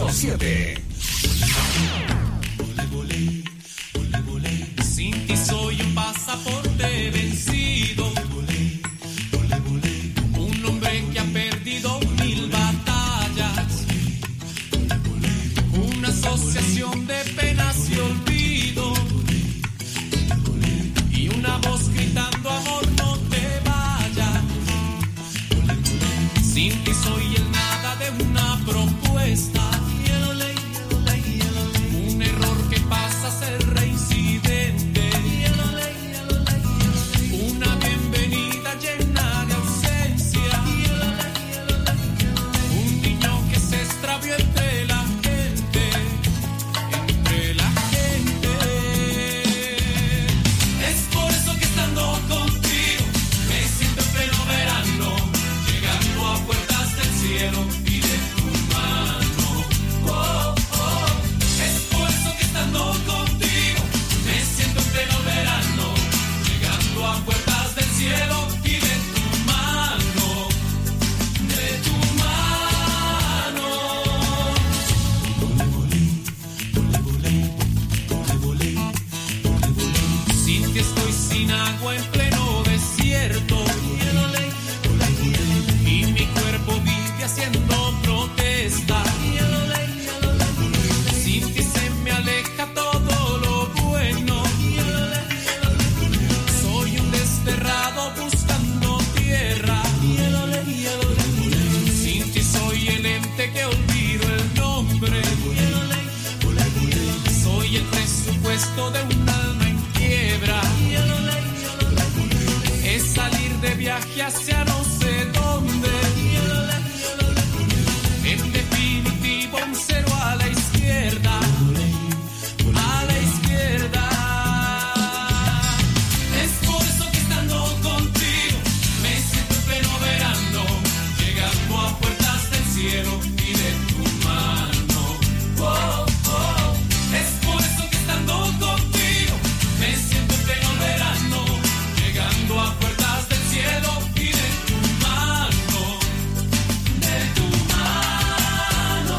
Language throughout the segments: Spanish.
107. Sin ti soy un pasaporte vencido, un hombre que ha perdido 1000 batallas, una asociación de penas y olvido, y una voz gritando amor no te vayas. Sin ti soy el nada de una propuesta, un error que pasa a ser reincidente, una bienvenida llena de ausencia, un niño que se extravió entre la gente, Es por eso que estando contigo me siento en pleno verano, llegando a puertas del cielo y de tu mano. Oh, oh. Es por eso que estando contigo me siento en pleno verano, llegando a puertas del cielo y de tu mano, de tu mano. Sin ti estoy sin agua en pleno desierto, y mi cuerpo vive haciendo protesta. Sin ti se me aleja todo lo bueno, soy un desterrado buscando tierra. Sin ti soy el ente que olvido el nombre, soy el presupuesto de un alma en quiebra. Es salir de viaje hacia no sé dónde, en definitivo un cero a la izquierda, a la izquierda. Es por eso que estando contigo me siento en pleno verano, llegando a puertas del cielo y de tu mano. Oh, oh. Es por eso que estando contigo me siento en pleno verano, llegando a puertas del cielo y de tu mano, de tu mano.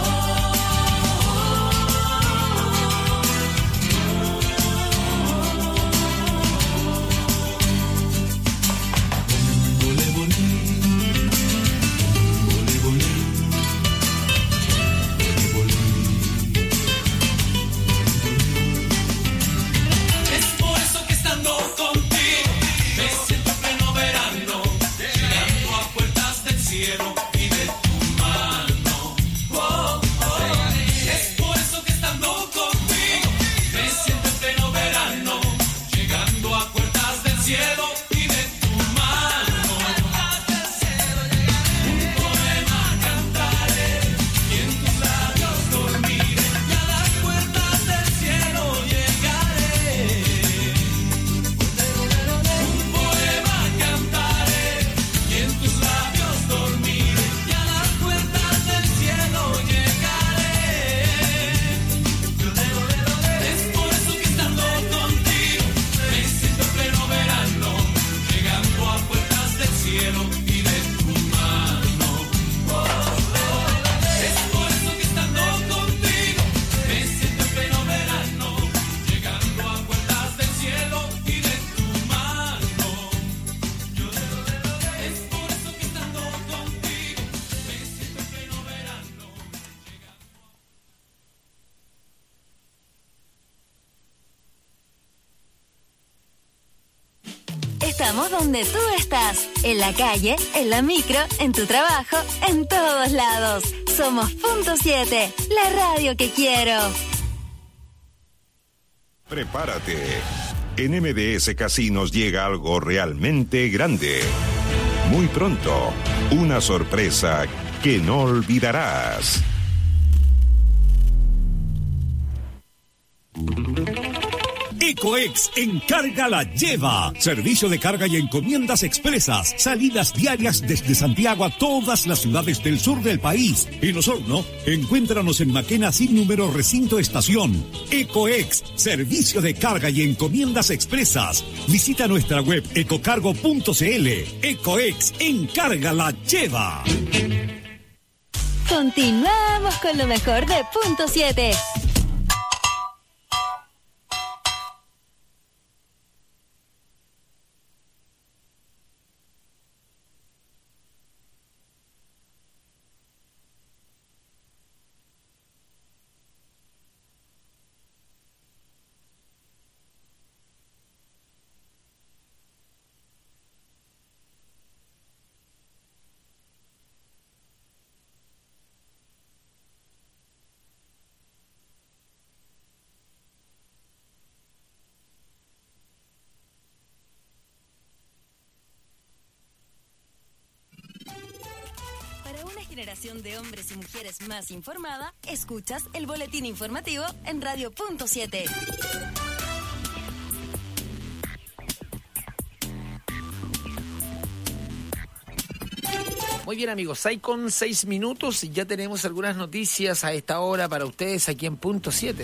Es por eso que estando contigo me siento en pleno verano, llegando a puertas del cielo y de tu mano. Oh, oh. Es por eso que estando contigo me siento en pleno verano, llegando a puertas del cielo y de tu mano. Un poema cantaré y en tus labios dormiré, y a las puertas del cielo llegaré. Un poema cantaré y en tus labios dormiré, y a las puertas del cielo llegaré. Es por eso que estando contigo me siento en pleno verano, llegando a puertas del cielo y de tu mano. Oh, oh. Es por eso que estando contigo me siento en pleno verano, llegando a puertas del cielo y de tu mano. Es por eso que estando contigo me siento en pleno verano. Estamos donde tú estás, en la calle, en la micro, en tu trabajo, en todos lados. Somos Punto 7, la radio que quiero. Prepárate. En MDS Casinos llega algo realmente grande. Muy pronto, una sorpresa que no olvidarás. Ecoex Encarga la Lleva. Servicio de carga y encomiendas expresas. Salidas diarias desde Santiago a todas las ciudades del sur del país. En Osorno, encuéntranos en Maquena sin número recinto estación. Ecoex, servicio de carga y encomiendas expresas. Visita nuestra web ecocargo.cl. Ecoex Encarga la Lleva. Continuamos con lo mejor de Punto 7. Generación de hombres y mujeres más informada, escuchas el boletín informativo en Radio Punto 7. Muy bien, amigos, 6 minutos y ya tenemos algunas noticias a esta hora para ustedes aquí en Punto 7.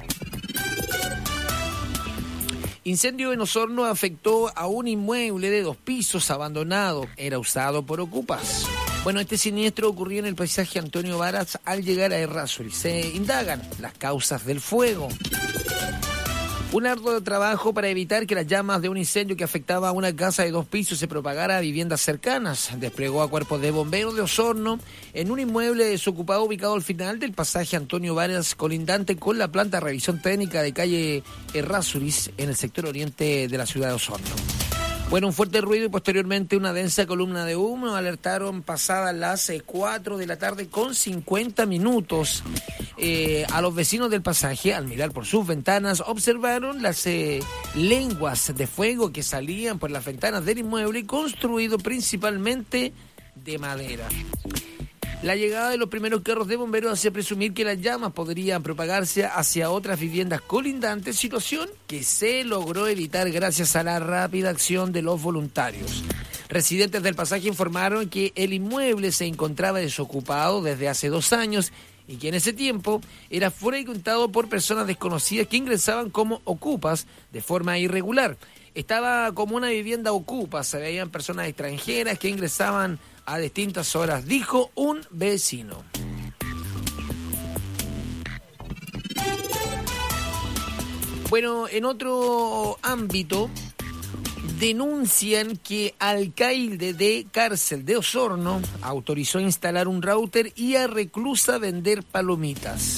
Incendio en Osorno afectó a un inmueble de 2 pisos abandonado. Era usado por ocupas. Bueno, este siniestro ocurrió en el paisaje Antonio Varas al llegar a Errázuriz. Se indagan las causas del fuego. Un arduo trabajo para evitar que las llamas de un incendio que afectaba a una casa de 2 pisos se propagara a viviendas cercanas. Desplegó a cuerpos de bomberos de Osorno en un inmueble desocupado ubicado al final del pasaje Antonio Varas, colindante con la planta de revisión técnica de calle Errázuriz en el sector oriente de la ciudad de Osorno. Bueno, un fuerte ruido y posteriormente una densa columna de humo alertaron pasadas las 4 de la tarde con 50 minutos. A los vecinos del pasaje, al mirar por sus ventanas, observaron las lenguas de fuego que salían por las ventanas del inmueble construido principalmente de madera. La llegada de los primeros carros de bomberos hacía presumir que las llamas podrían propagarse hacia otras viviendas colindantes, situación que se logró evitar gracias a la rápida acción de los voluntarios. Residentes del pasaje informaron que el inmueble se encontraba desocupado desde hace 2 años y que en ese tiempo era frecuentado por personas desconocidas que ingresaban como ocupas de forma irregular. Estaba como una vivienda ocupa, se veían personas extranjeras que ingresaban a distintas horas, dijo un vecino. Bueno, en otro ámbito, denuncian que alcaide de cárcel de Osorno autorizó instalar un router y a reclusa vender palomitas.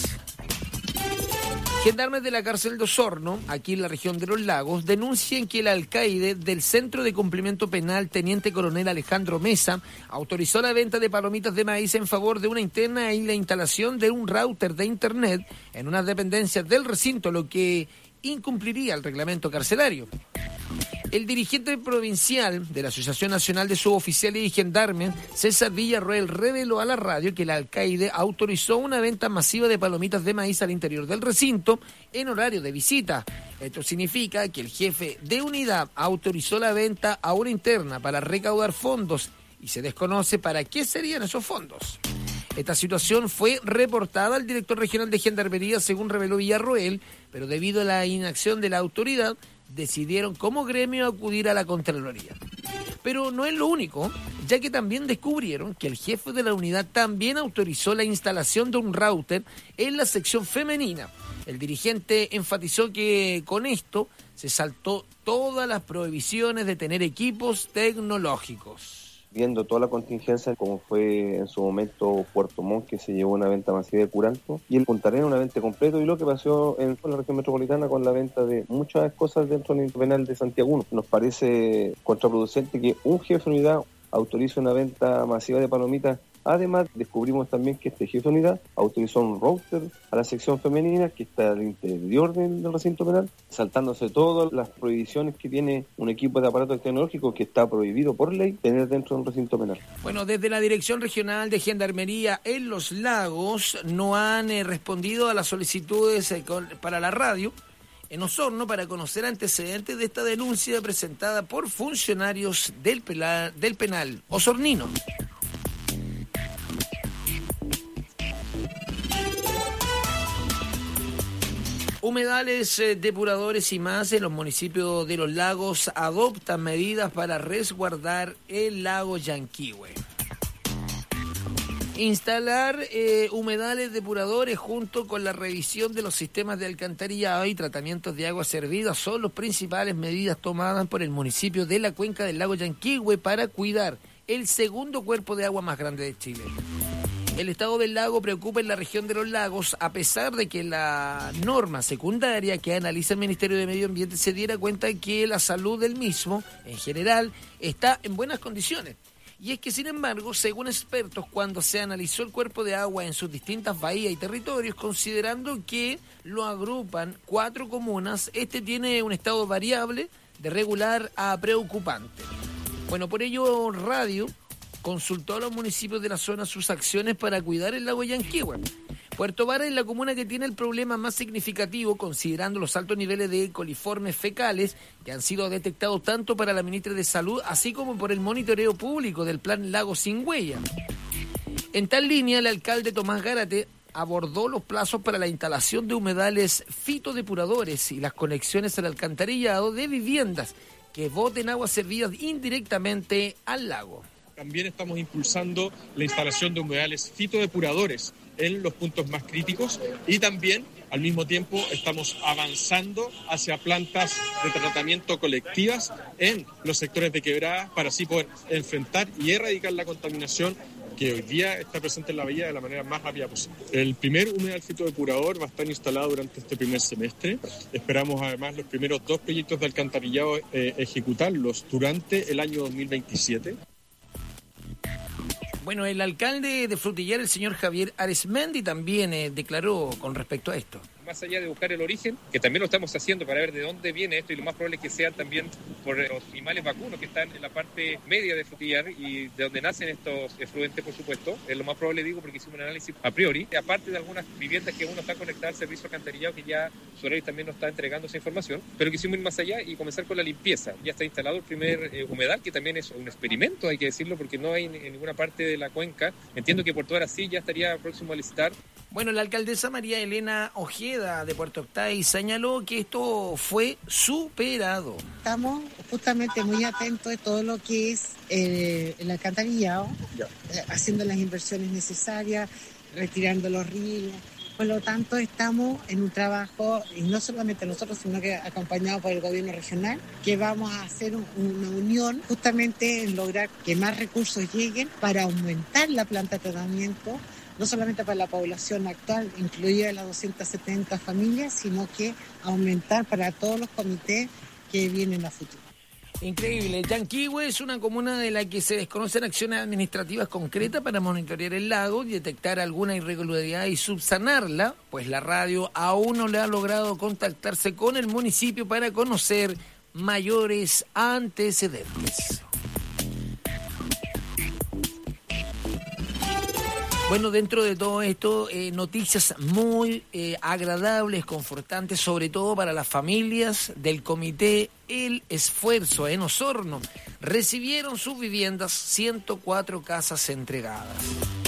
Gendarmes de la cárcel de Osorno, aquí en la región de Los Lagos, denuncian que el alcaide del Centro de Cumplimiento Penal, Teniente Coronel Alejandro Mesa, autorizó la venta de palomitas de maíz en favor de una interna y la instalación de un router de internet en unas dependencias del recinto, lo que incumpliría el reglamento carcelario. El dirigente provincial de la Asociación Nacional de Suboficiales y Gendarmes, César Villarroel, reveló a la radio que el alcaide autorizó una venta masiva de palomitas de maíz al interior del recinto en horario de visita. Esto significa que el jefe de unidad autorizó la venta a una interna para recaudar fondos y se desconoce para qué serían esos fondos. Esta situación fue reportada al director regional de Gendarmería, según reveló Villarroel, pero debido a la inacción de la autoridad, decidieron como gremio acudir a la Contraloría. Pero no es lo único, ya que también descubrieron que el jefe de la unidad también autorizó la instalación de un router en la sección femenina. El dirigente enfatizó que con esto se saltó todas las prohibiciones de tener equipos tecnológicos. Viendo toda la contingencia, como fue en su momento Puerto Montt, que se llevó una venta masiva de curanto, y el Punta Arenas una venta completa, y lo que pasó en la región metropolitana con la venta de muchas cosas dentro del penal de Santiago. Nos parece contraproducente que un jefe de unidad autorice una venta masiva de palomitas. Además, descubrimos también que este jefe de unidad autorizó un router a la sección femenina que está al interior del recinto penal, saltándose todas las prohibiciones que tiene un equipo de aparatos tecnológicos que está prohibido por ley tener dentro de un recinto penal. Bueno, desde la Dirección Regional de Gendarmería en Los Lagos no han respondido a las solicitudes para la radio en Osorno para conocer antecedentes de esta denuncia presentada por funcionarios del penal osornino. Humedales, depuradores y más en los municipios de Los Lagos adoptan medidas para resguardar el lago Yanquihue. Instalar humedales depuradores junto con la revisión de los sistemas de alcantarillado y tratamientos de agua servida son las principales medidas tomadas por el municipio de la cuenca del lago Yanquihue para cuidar el segundo cuerpo de agua más grande de Chile. El estado del lago preocupa en la región de los lagos, a pesar de que la norma secundaria que analiza el Ministerio de Medio Ambiente se diera cuenta de que la salud del mismo, en general, está en buenas condiciones. Y es que, sin embargo, según expertos, cuando se analizó el cuerpo de agua en sus distintas bahías y territorios, considerando que lo agrupan 4 comunas, este tiene un estado variable de regular a preocupante. Bueno, por ello, Radio consultó a los municipios de la zona sus acciones para cuidar el lago Yanquihue. Puerto Varas es la comuna que tiene el problema más significativo, considerando los altos niveles de coliformes fecales que han sido detectados tanto para la ministra de Salud, así como por el monitoreo público del Plan Lago Sin Huella. En tal línea, el alcalde Tomás Gárate abordó los plazos para la instalación de humedales fitodepuradores y las conexiones al alcantarillado de viviendas que boten aguas servidas indirectamente al lago. También estamos impulsando la instalación de humedales fitodepuradores en los puntos más críticos y también al mismo tiempo estamos avanzando hacia plantas de tratamiento colectivas en los sectores de quebradas para así poder enfrentar y erradicar la contaminación que hoy día está presente en la bahía de la manera más rápida posible. El primer humedal fitodepurador va a estar instalado durante este primer semestre. Esperamos además los primeros 2 proyectos de alcantarillado ejecutarlos durante el año 2027. Bueno, el alcalde de Frutillar, el señor Javier Aresmendi, también declaró con respecto a esto. Más allá de buscar el origen, que también lo estamos haciendo para ver de dónde viene esto, y lo más probable es que sean también por los animales vacunos que están en la parte media de Frutillar y de donde nacen estos efluentes, por supuesto. Es lo más probable, digo, porque hicimos un análisis a priori, aparte de algunas viviendas que uno está conectada al servicio alcantarillado, que ya Soray también nos está entregando esa información, pero quisimos ir más allá y comenzar con la limpieza. Ya está instalado el primer humedal, que también es un experimento, hay que decirlo, porque no hay en ninguna parte de la cuenca. Entiendo que Puerto Varas sí ya estaría próximo a licitar. Bueno, la alcaldesa María Elena Ojeda de Puerto Octay señaló que esto fue superado. Estamos justamente muy atentos de todo lo que es el alcantarillado, haciendo las inversiones necesarias, retirando los ríos. Por lo tanto, estamos en un trabajo, y no solamente nosotros, sino que acompañado por el gobierno regional, que vamos a hacer una unión justamente en lograr que más recursos lleguen para aumentar la planta de tratamiento, no solamente para la población actual, incluida las 270 familias, sino que aumentar para todos los comités que vienen a futuro. Increíble. Yanquihue es una comuna de la que se desconocen acciones administrativas concretas para monitorear el lago y detectar alguna irregularidad y subsanarla, pues la radio aún no le ha logrado contactarse con el municipio para conocer mayores antecedentes. Bueno, dentro de todo esto, noticias muy agradables, confortantes, sobre todo para las familias del comité El Esfuerzo en Osorno. Recibieron sus viviendas 104 casas entregadas.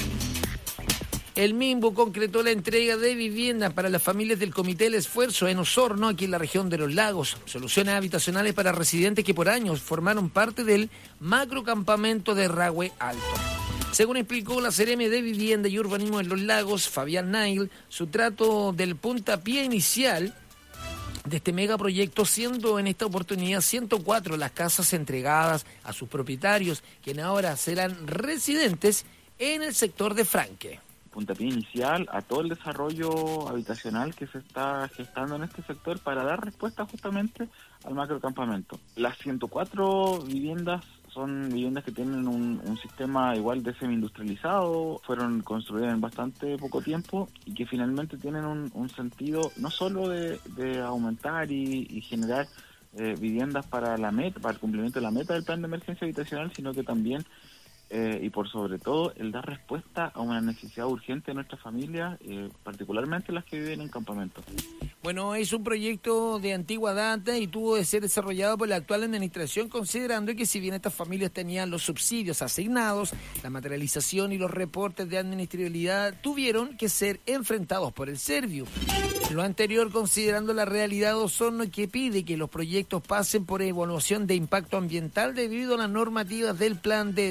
El MIMBU concretó la entrega de viviendas para las familias del Comité El Esfuerzo en Osorno, aquí en la región de los lagos. Soluciones habitacionales para residentes que por años formaron parte del macrocampamento de Rahue Alto. Según explicó la Seremi de Vivienda y Urbanismo en los Lagos, Fabián Nail, su trato del puntapié inicial de este megaproyecto, siendo en esta oportunidad 104 las casas entregadas a sus propietarios, quienes ahora serán residentes en el sector de Franque. Puntapié inicial a todo el desarrollo habitacional que se está gestando en este sector para dar respuesta justamente al macrocampamento. Las 104 viviendas son viviendas que tienen un sistema igual de semi-industrializado, fueron construidas en bastante poco tiempo y que finalmente tienen un sentido no solo de aumentar y generar viviendas para el cumplimiento de la meta del plan de emergencia habitacional, sino que también y por sobre todo el dar respuesta a una necesidad urgente de nuestras familias, particularmente las que viven en campamentos. Bueno, es un proyecto de antigua data y tuvo de ser desarrollado por la actual administración, considerando que si bien estas familias tenían los subsidios asignados, la materialización y los reportes de administrabilidad tuvieron que ser enfrentados por el Serviu. Lo anterior considerando la realidad de Osorno, que pide que los proyectos pasen por evaluación de impacto ambiental debido a las normativas del plan de descontaminación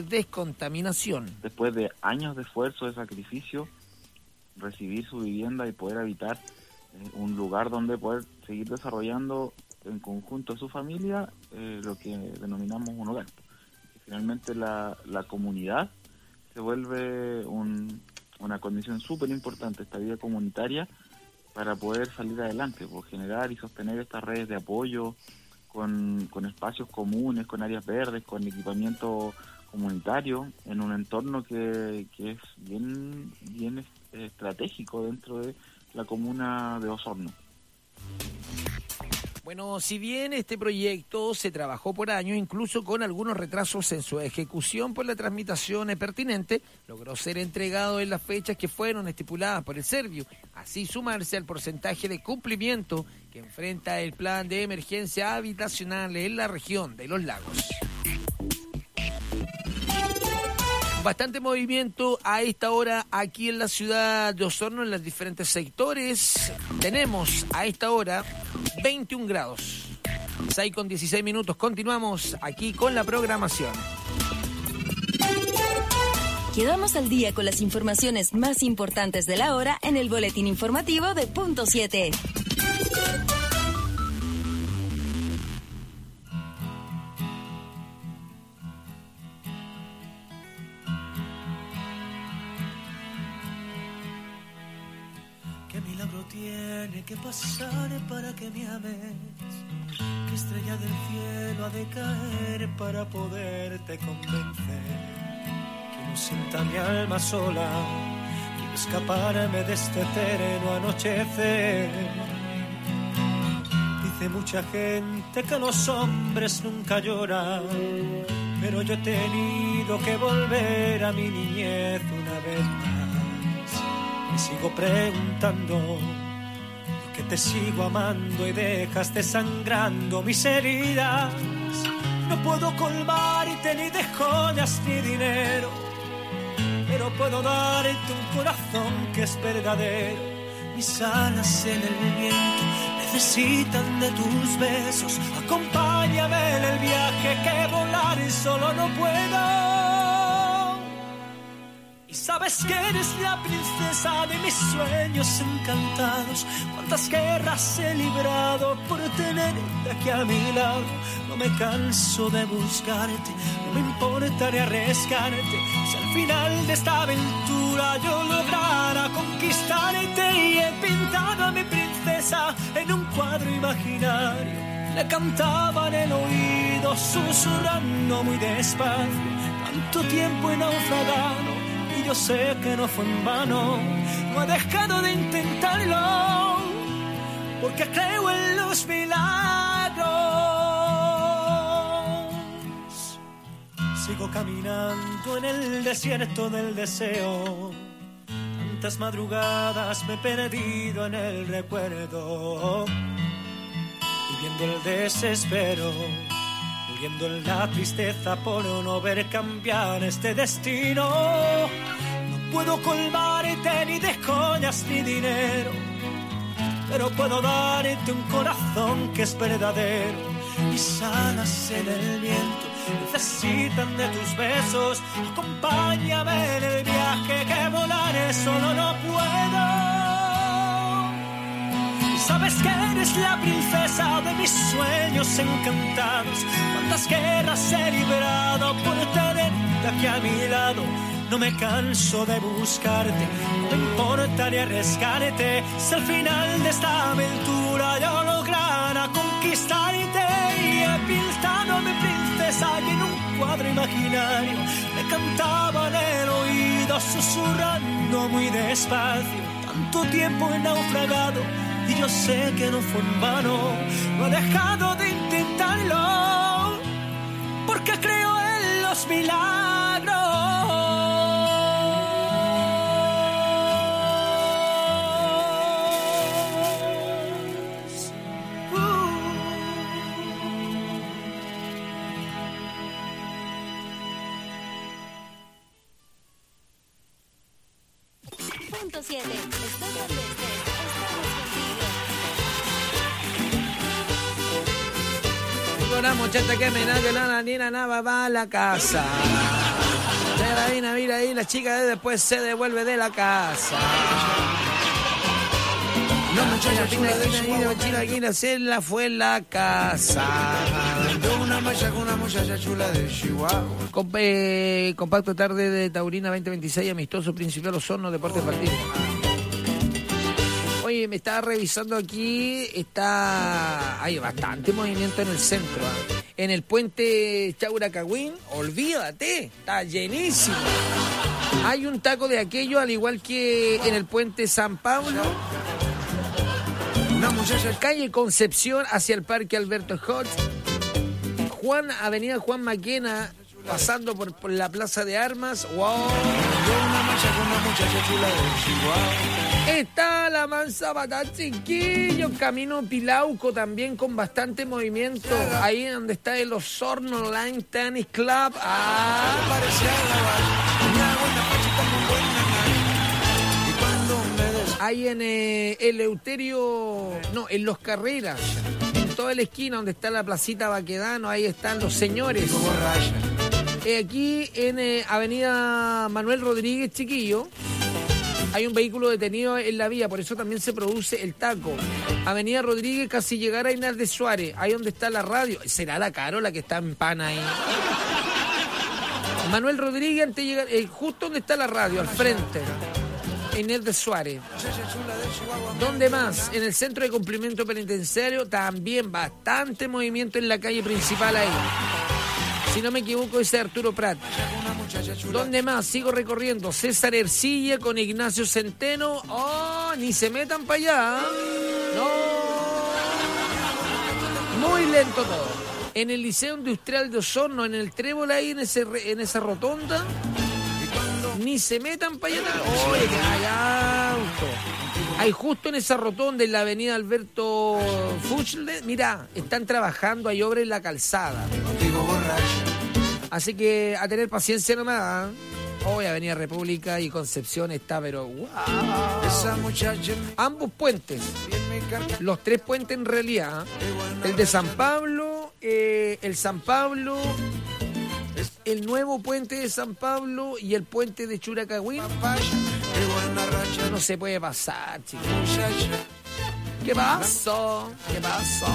contaminación. Después de años de esfuerzo, de sacrificio, recibir su vivienda y poder habitar un lugar donde poder seguir desarrollando en conjunto a su familia lo que denominamos un hogar. Y finalmente la comunidad se vuelve una condición súper importante, esta vida comunitaria, para poder salir adelante, por generar y sostener estas redes de apoyo con espacios comunes, con áreas verdes, con equipamiento comunitario, en un entorno que es bien estratégico dentro de la comuna de Osorno. Bueno, si bien este proyecto se trabajó por años, incluso con algunos retrasos en su ejecución por la tramitación pertinente, logró ser entregado en las fechas que fueron estipuladas por el Servio, así sumarse al porcentaje de cumplimiento que enfrenta el plan de emergencia habitacional en la región de Los Lagos. Bastante movimiento a esta hora aquí en la ciudad de Osorno, en los diferentes sectores. Tenemos a esta hora 21 grados. 6:16. Continuamos aquí con la programación. Quedamos al día con las informaciones más importantes de la hora en el boletín informativo de Punto 7. Tiene que pasar para que me ames. ¿Qué estrella del cielo ha de caer para poderte convencer? Que no sienta mi alma sola, quiero escaparme de este eterno anochecer. Dice mucha gente que los hombres nunca lloran, pero yo he tenido que volver a mi niñez una vez más. Me sigo preguntando que te sigo amando y dejaste sangrando mis heridas. No puedo colmarte ni de joyas ni dinero, pero puedo darte un corazón que es verdadero. Mis alas en el viento necesitan de tus besos. Acompáñame en el viaje que volar solo no puedo. Y sabes que eres la princesa de mis sueños encantados. Cuántas guerras he librado por tenerte aquí a mi lado. No me canso de buscarte, no me importaría arriesgarte. Si al final de esta aventura yo lograra conquistarte. Y he pintado a mi princesa en un cuadro imaginario. Le cantaba en el oído susurrando muy despacio. Tanto tiempo he naufragado y yo sé que no fue en vano. No he dejado de intentarlo porque creo en los milagros. Sigo caminando en el desierto del deseo. Tantas madrugadas me he perdido en el recuerdo, viviendo el desespero, muriendo en la tristeza por no ver cambiar este destino. No puedo colmarte ni de joyas ni dinero, pero puedo darte un corazón que es verdadero. Mis alas en el viento necesitan de tus besos. Acompáñame en el viaje que volaré solo no puedo. Sabes que eres la princesa de mis sueños encantados. Cuántas guerras he librado por tenerte aquí a mi lado. No me canso de buscarte, no me importaría arriesgarte. Si al final de esta aventura yo lograra conquistarte. Y he pintado a mi princesa y en un cuadro imaginario le cantaba en el oído susurrando muy despacio. Tanto tiempo he naufragado y yo sé que no fue en vano. No he dejado de intentarlo porque creo en los milagros. Punto 7. Estoy donde estés. Una muchacha que me da que la nena nada va a la casa. carabina, mira ahí, la chica después se devuelve de la casa. No, muchacha chula de Chihuahua, se la fue en la casa. Una malla con una muchacha chula de Chihuahua. Compacto tarde de Taurina 2026, amistoso Principal Osorno, Deportes Partido. Oye, me estaba revisando aquí, hay bastante movimiento en el centro. En el puente Chauracagüín, olvídate, está llenísimo. Hay un taco de aquello, al igual que en el puente San Pablo. Calle Concepción hacia el Parque Alberto Hodge. Avenida Juan Maquena, pasando por la Plaza de Armas. ¡Wow! Está la Manzabata, chiquillo. Camino Pilauco también con bastante movimiento. Ahí donde está el Osorno Online Tennis Club. Ahí en Eleuterio, no, en Los Carreras, en toda la esquina donde está la placita Baquedano, ahí están los señores. Aquí en Avenida Manuel Rodríguez, chiquillo, hay un vehículo detenido en la vía, por eso también se produce el taco. Avenida Rodríguez, casi llegar a Inés de Suárez, ahí donde está la radio. ¿Será la Carola que está en pana ahí? Manuel Rodríguez, antes de llegar, justo donde está la radio, al frente. Inés de Suárez. ¿Dónde más? En el centro de cumplimiento penitenciario también bastante movimiento en la calle principal ahí. Si no me equivoco, ese es Arturo Prat. ¿Dónde más? Sigo recorriendo. César Ercilla con Ignacio Centeno. ¡Oh! Ni se metan para allá. ¡No! Muy lento todo. En el Liceo Industrial de Osorno, en el Trébol ahí, en esa rotonda. Ni se metan para allá. Oye, que hay auto. Hay justo en esa rotonda, en la avenida Alberto Fuchle. Mira, están trabajando, hay obra en la calzada. Así que a tener paciencia nomás. Hoy Avenida República y Concepción está, pero wow. Ambos puentes. Los tres puentes en realidad. El de San Pablo, el San Pablo, el nuevo puente de San Pablo y el puente de Churacagüín. No se puede pasar, chicos. ¿Qué pasó? ¿Qué pasó?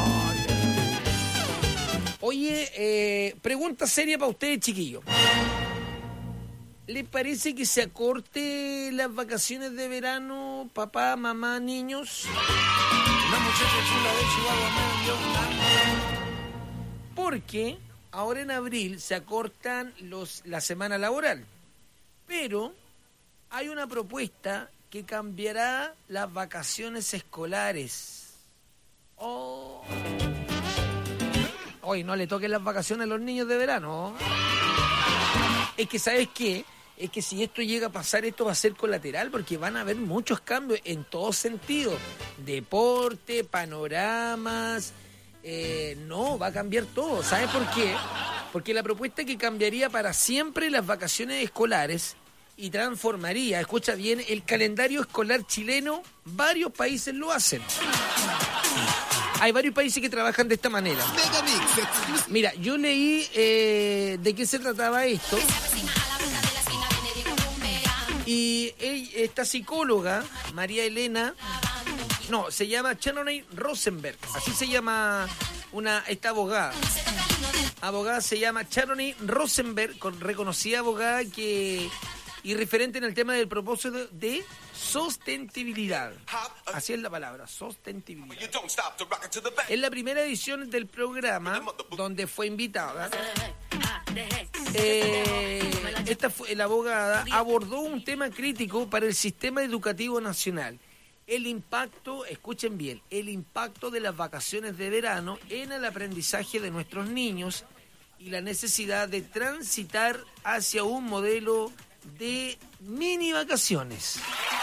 Oye, pregunta seria para ustedes, chiquillos. ¿Les parece que se acorte las vacaciones de verano, papá, mamá, niños? Una muchacha chula de Chihuahua. Porque ahora en abril se acortan la semana laboral, pero hay una propuesta que cambiará las vacaciones escolares. Hoy no le toquen las vacaciones a los niños de verano. Es que, ¿sabes qué? Es que si esto llega a pasar, esto va a ser colateral, porque van a haber muchos cambios en todo sentido. Deporte, panoramas. No, va a cambiar todo. ¿Sabes por qué? Porque la propuesta que cambiaría para siempre las vacaciones escolares y transformaría, escucha bien, el calendario escolar chileno. Varios países lo hacen. Hay varios países que trabajan de esta manera. Mira, yo leí de qué se trataba esto. Y esta psicóloga, María Elena, no, se llama Sharon Rosenberg, así se llama esta abogada. Abogada se llama Sharon Rosenberg, reconocida abogada y referente en el tema del propósito de sostenibilidad. Así es la palabra, sostenibilidad. Es la primera edición del programa donde fue invitada. La abogada abordó un tema crítico para el sistema educativo nacional. El impacto, escuchen bien, el impacto de las vacaciones de verano en el aprendizaje de nuestros niños y la necesidad de transitar hacia un modelo de mini vacaciones.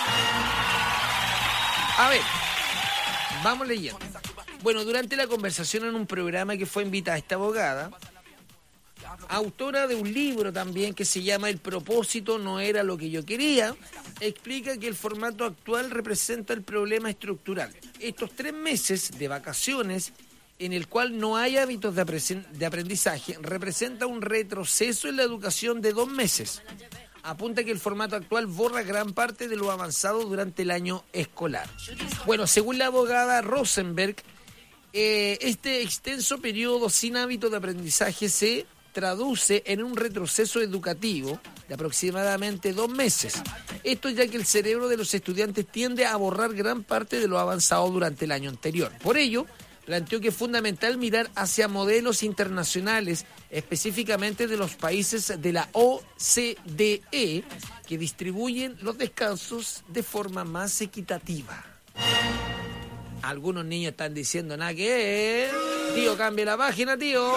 A ver, vamos leyendo. Bueno, durante la conversación en un programa que fue invitada esta abogada, autora de un libro también que se llama El propósito no era lo que yo quería, explica que el formato actual representa el problema estructural. Estos 3 meses de vacaciones en el cual no hay hábitos de aprendizaje representa un retroceso en la educación de 2 meses. apunta que el formato actual borra gran parte de lo avanzado durante el año escolar. Bueno, según la abogada Rosenberg, este extenso periodo sin hábito de aprendizaje se traduce en un retroceso educativo de aproximadamente 2 meses. Esto ya que el cerebro de los estudiantes tiende a borrar gran parte de lo avanzado durante el año anterior. Por ello, planteó que es fundamental mirar hacia modelos internacionales, específicamente de los países de la OCDE, que distribuyen los descansos de forma más equitativa. Algunos niños están diciendo nada que es. Tío, cambie la página, tío.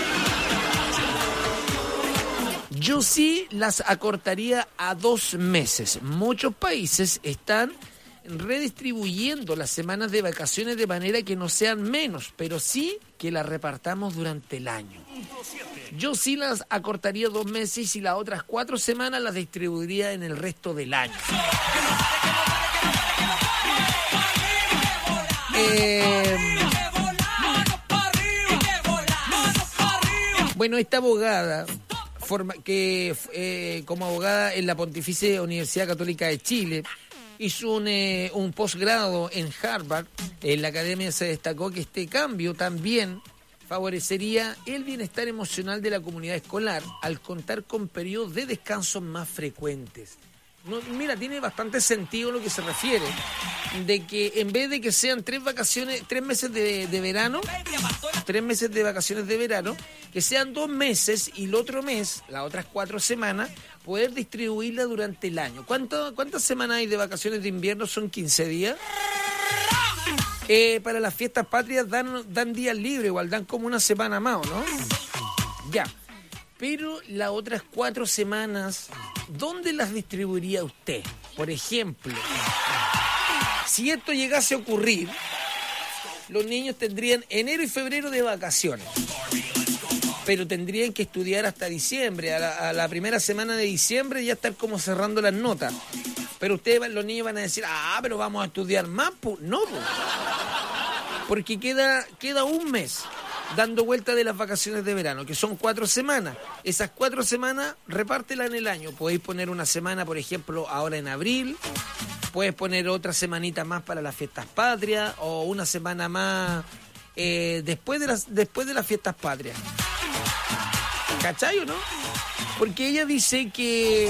Yo sí las acortaría a 2 meses. Muchos países están redistribuyendo las semanas de vacaciones de manera que no sean menos, pero sí que las repartamos durante el año. Yo sí las acortaría 2 meses y las otras 4 semanas las distribuiría en el resto del año. Bueno, esta abogada como abogada en la Pontificia Universidad Católica de Chile hizo un posgrado en Harvard. En la academia se destacó que este cambio también favorecería el bienestar emocional de la comunidad escolar al contar con periodos de descanso más frecuentes. No, mira, tiene bastante sentido lo que se refiere, de que en vez de que sean 3 meses de verano, 3 meses de vacaciones de verano, que sean 2 meses y el otro mes, las otras 4 semanas, poder distribuirla durante el año. ¿Cuántas semanas hay de vacaciones de invierno? ¿Son 15 días? Para las fiestas patrias dan días libres, igual dan como una semana más, ¿no? Ya. Pero las otras 4 semanas, ¿dónde las distribuiría usted? Por ejemplo, si esto llegase a ocurrir, los niños tendrían enero y febrero de vacaciones, pero tendrían que estudiar hasta diciembre. A la primera semana de diciembre ya estar como cerrando las notas. Pero los niños van a decir, pero vamos a estudiar más. No, porque queda un mes dando vuelta de las vacaciones de verano, que son 4 semanas. Esas 4 semanas, repártela en el año. Podéis poner una semana, por ejemplo, ahora en abril. Puedes poner otra semanita más para las fiestas patrias, o una semana más después de las fiestas patrias. ¿Cachai o no? Porque ella dice que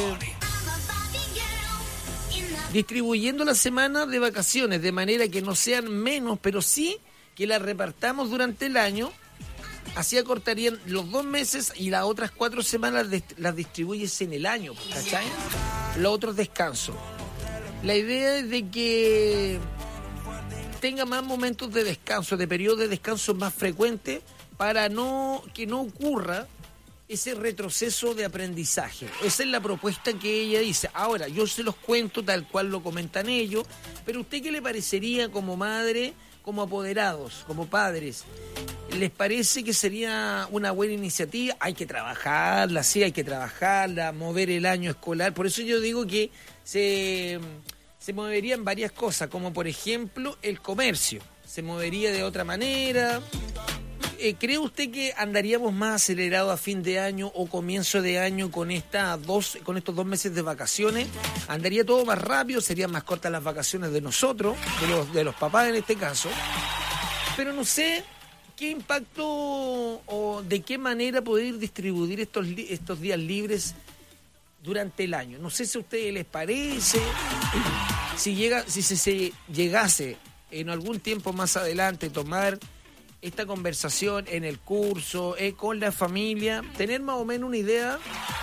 distribuyendo las semanas de vacaciones de manera que no sean menos, pero sí que las repartamos durante el año, así acortarían los 2 meses y las otras 4 semanas las distribuyes en el año, ¿cachai? Los otros descansos. La idea es de que tenga más momentos de descanso, de periodos de descanso más frecuentes, para que no ocurra ese retroceso de aprendizaje. Esa es la propuesta que ella dice. Ahora, yo se los cuento tal cual lo comentan ellos, pero ¿usted qué le parecería como madre, como apoderados, como padres? ¿Les parece que sería una buena iniciativa? Hay que trabajarla, sí, hay que trabajarla, mover el año escolar. Por eso yo digo que se moverían varias cosas, como por ejemplo el comercio. Se movería de otra manera. ¿Cree usted que andaríamos más acelerados a fin de año o comienzo de año con estos 2 meses de vacaciones? ¿Andaría todo más rápido? ¿Serían más cortas las vacaciones de nosotros, de los papás en este caso? Pero no sé qué impacto o de qué manera poder distribuir estos días libres durante el año. No sé si a ustedes les parece, si se llegase en algún tiempo más adelante tomar esta conversación en el curso, con la familia, tener más o menos una idea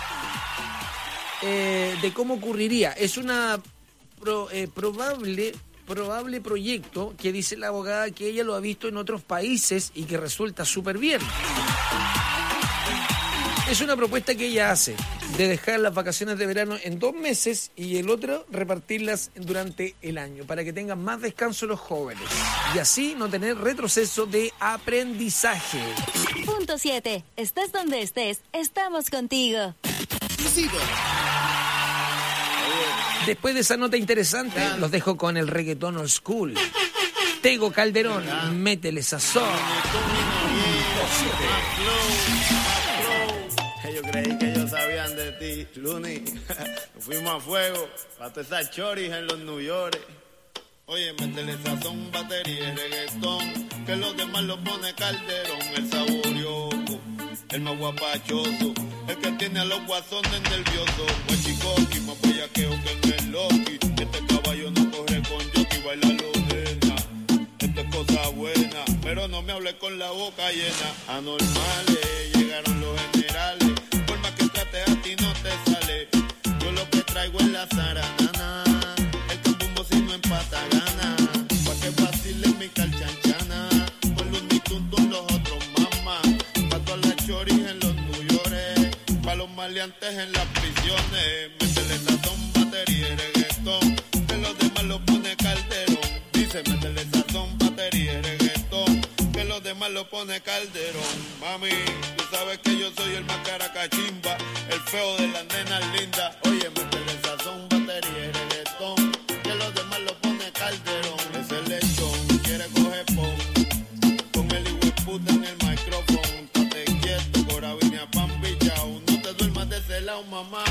de cómo ocurriría. Es una probable proyecto que dice la abogada que ella lo ha visto en otros países y que resulta súper bien. Es una propuesta que ella hace de dejar las vacaciones de verano en 2 meses y el otro repartirlas durante el año para que tengan más descanso los jóvenes y así no tener retroceso de aprendizaje. Punto 7. Estés donde estés, estamos contigo. Después de esa nota interesante, los dejo con el reggaetón old school. Tego Calderón, métele sazón. Yo creí que ellos sabían de ti, Luni. Nos fuimos a fuego, para todas esas choris en los New York. Oye, métele sazón, batería y reggaetón, que los demás lo pone Calderón, el saborioso, el más guapachoso, el que tiene a los guasones nerviosos, guachicoqui, más bellaqueo que en el Loki, este caballo no corre con jockey, baila lo nena, esto es cosa buena, pero no me hable con la boca llena, anormales, llegaron los generales, por más que trate a ti no te sale, yo lo que traigo es la zaranana, el cambumbo si no empata gana, pa' que vacilen mi calchanchana, con los nituntos los otros mamás, pa' todas las choris en los New York, pa' los maleantes en las prisiones, métele sazón, batería y reggaetón, que los demás lo pone Calderón, dice métele sazón, batería y reggaetón, que los demás lo pone Calderón, mami, tú sabes que yo soy el más caracachimba, el feo de las nenas lindas, oye, métele sazón, batería y reggaetón, que los demás lo pone Calderón, ese lechón quiere coger pon, con el hijo de puta en el micrófono, estate quieto, corabina pan bichao, no te duermas de ese lado, mamá,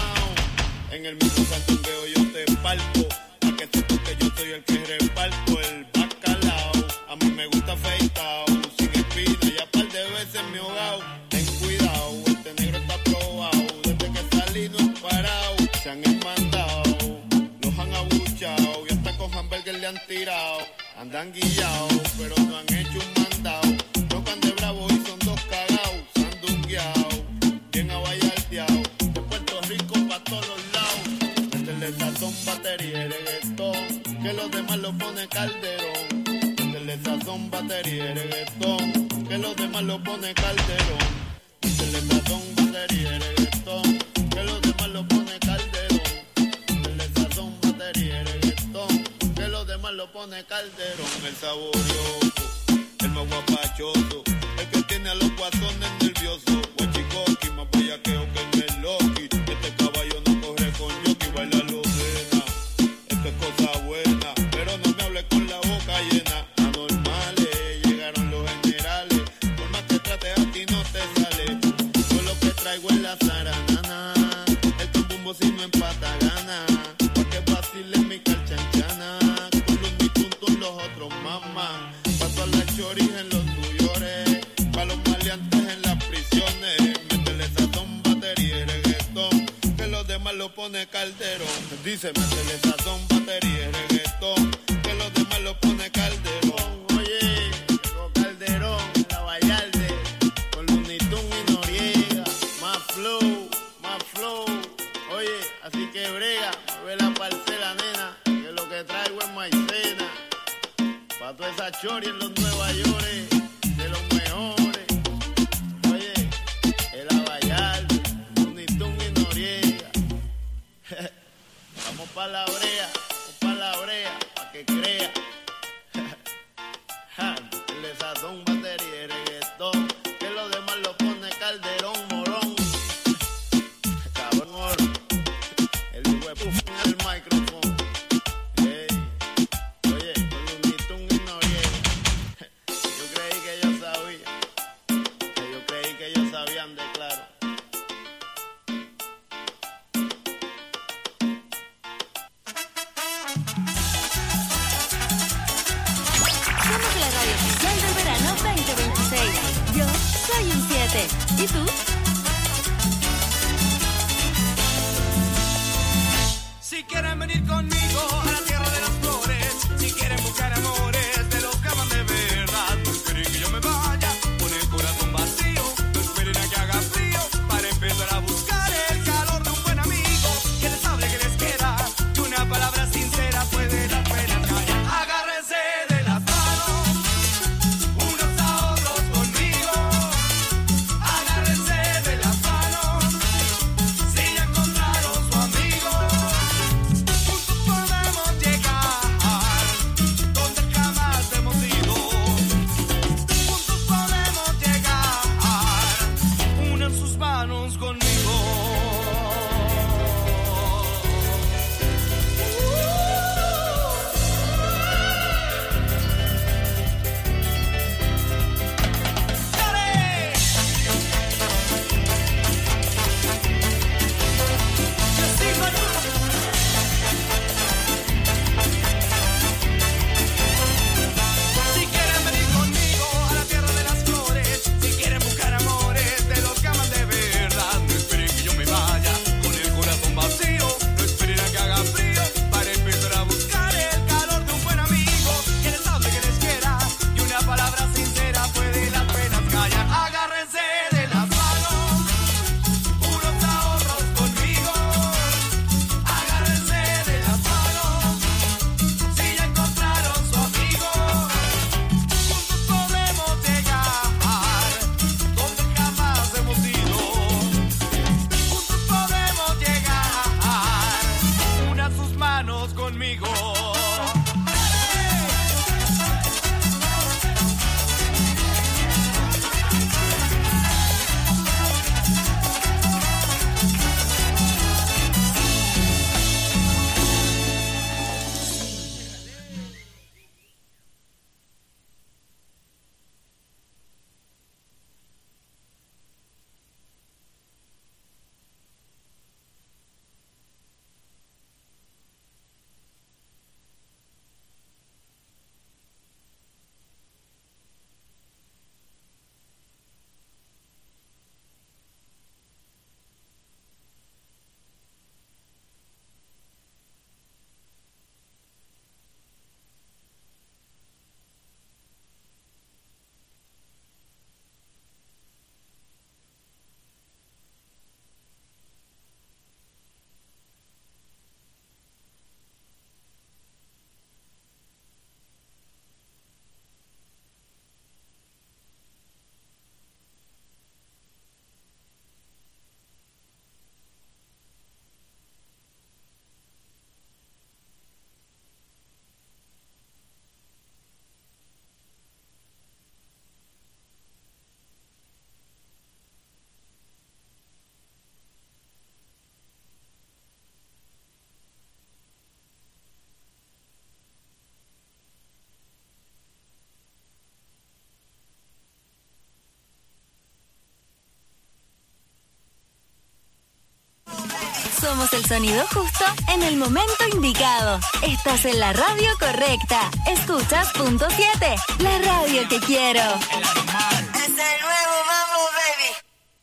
en el mismo santungueo yo te parto, pa' que sepas que yo soy el que reparto el bacalao, a mí me gusta afeitao, sin espina, ya par de veces me he ahogado, ten cuidado, este negro está probado, desde que salí no he parado, se han enmandado, los han abuchado, y hasta con hamburger le han tirado, andan guillados, pero no han hecho un mandado, tocan de bravo y son dos cagados, sandungueados, bien abayalteados, de Puerto Rico pa' todos los lados, métele sazón, batería y reggaetón, que los demás lo pone Calderón, métele sazón, batería y reggaetón, que los demás lo pone Calderón, métele sazón, batería y reggaetón, que los demás lo pone Calderón, métele sazón, batería y reggaetón, que los demás lo pone Calderón, el saborioso, el más guapachoso, el que tiene a los guasones nerviosos, guachicoqui, más bellaqueo que en el Loki, este caballo no corre con jockey, baila lo nena, esto es cosa buena, pero no me hable con la boca llena, anormales, llegaron los generales, por más que trate a ti no te sale, yo lo que traigo es la zaranana, el cambumbo si no empata gana, pa' que vacilen mi calchanchana, con los nituntos los otros mamás, pa' todas las choris en los New York, pa' los maleantes en las prisiones, métele sazón, batería y reggaetón, que los demás lo pone Calderón, dice métele sazón, batería y reggaetón, que los demás lo pone Calderón, oye, llegó Calderón, la Vallarde, con Looney Tunes y Noriega, más flow, oye, así que brega, mueve la parcela nena, que lo que traigo es maicena, pa' toda esa chori en los Nueva York, de los mejores, oye, el Abayalde, Looney Tunes y Noriega, vamos pa' la brea, pa' que crea, le sazón, batería y reggaetón, que los demás lo pone Calderón, morón, cabrón, el hijo de puff en el micrófono, hey, oye, con Looney Tunes y Noriega, yo creí que ellos sabían de claro. Somos la radio oficial del verano 2026. Yo soy un 7. ¿Y tú? Si quieren venir conmigo a la tierra de las flores, si quieren buscar amores de los que aman de verdad, no esperen que yo me vaya con el corazón vacío, no esperen a que haga frío para empezar a buscar el calor de un buen amigo que les hable, que les quiera, que una palabra sincera puede dar pena callar. Agárrense de las manos, unos a otros conmigo, agárrense de las manos, si ya encontraron su amigo. Juntos podemos el sonido justo en el momento indicado. Estás en la radio correcta. Escuchas Punto 7, la radio que quiero. Es el nuevo Mambo, baby.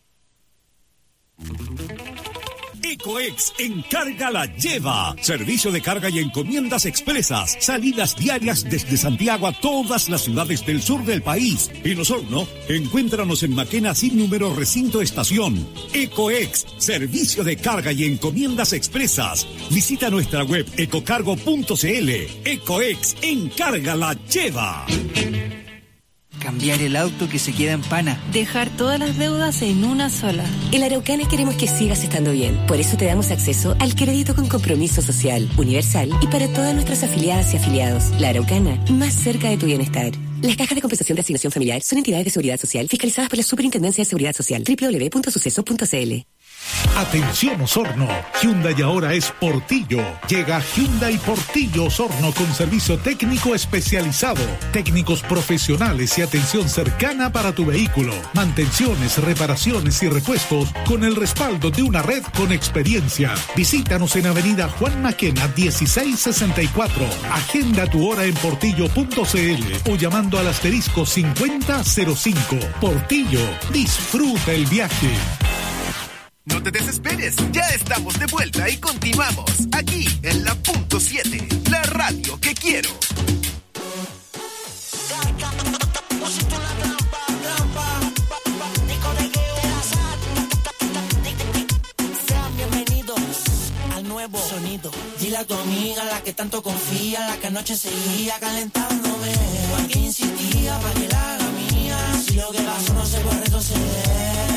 Ecoex Encarga la Lleva. Servicio de carga y encomiendas expresas. Salidas diarias desde Santiago a todas las ciudades del sur del país. En Osorno, encuéntranos en Maquena sin número recinto estación. Ecoex, servicio de carga y encomiendas expresas. Visita nuestra web ecocargo.cl. Ecoex Encarga la Lleva. Cambiar el auto que se queda en pana. Dejar todas las deudas en una sola. En La Araucana queremos que sigas estando bien. Por eso te damos acceso al crédito con compromiso social, universal y para todas nuestras afiliadas y afiliados. La Araucana, más cerca de tu bienestar. Las cajas de compensación de asignación familiar son entidades de seguridad social fiscalizadas por la Superintendencia de Seguridad Social. www.suceso.cl. Atención Osorno, Hyundai ahora es Portillo. Llega Hyundai Portillo Osorno con servicio técnico especializado, técnicos profesionales y atención cercana para tu vehículo, mantenciones, reparaciones y repuestos con el respaldo de una red con experiencia. Visítanos en Avenida Juan Maquena 1664. Agenda tu hora en portillo.cl o llamando al asterisco 5005. Portillo, disfruta el viaje. No te desesperes, ya estamos de vuelta y continuamos aquí en la Punto 7, la radio que quiero. Sean bienvenidos al nuevo sonido. Dile a tu amiga, la que tanto confía, la que anoche seguía calentándome. Pa' que insistía, pa' que la haga mía. Si lo que pasó no se puede retroceder.